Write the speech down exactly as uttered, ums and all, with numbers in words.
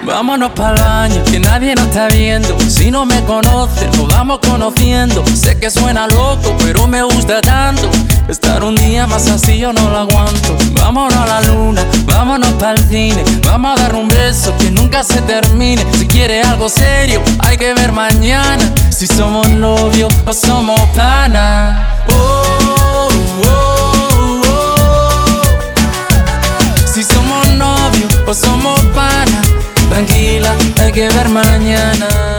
Vámonos pa'l baño, que nadie nos está viendo. Si no me conoces, nos vamos conociendo. Sé que suena loco, pero me gusta tanto. Estar un día más así yo no lo aguanto. Vámonos a la luna, vámonos pa'l cine. Vamos a dar un beso que nunca se termine. Si quieres algo serio, hay que ver mañana. Si somos novios o somos panas. Oh, oh, oh, oh. Si somos novios o somos panas. Tranquila, hay que ver mañana.